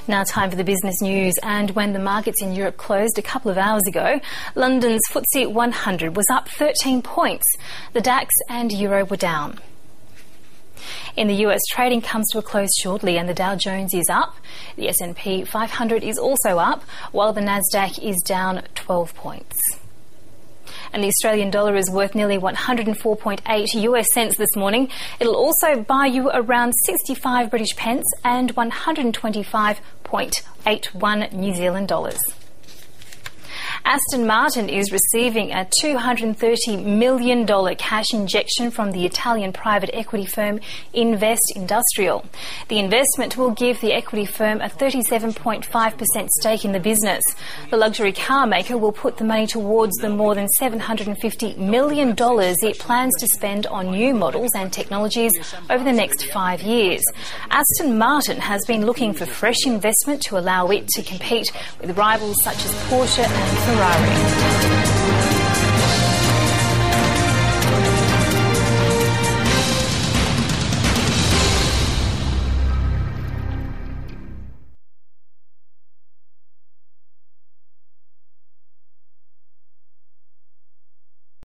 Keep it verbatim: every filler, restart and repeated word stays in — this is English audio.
Now time for the business news, and when the markets in Europe closed a couple of hours ago, London's F T S E one hundred was up thirteen points. The DAX and Euro were down. In the U S, trading comes to a close shortly and the Dow Jones is up. The S and P five hundred is also up, while the Nasdaq is down twelve points. And the Australian dollar is worth nearly one hundred four point eight U S cents this morning. It'll also buy you around sixty-five British pence and one hundred twenty-five point eight one New Zealand dollars. Aston Martin is receiving a two hundred thirty million dollars cash injection from the Italian private equity firm Invest Industrial. The investment will give the equity firm a thirty-seven point five percent stake in the business. The luxury car maker will put the money towards the more than seven hundred fifty million dollars it plans to spend on new models and technologies over the next five years. Aston Martin has been looking for fresh investment to allow it to compete with rivals such as Porsche and Ferrari.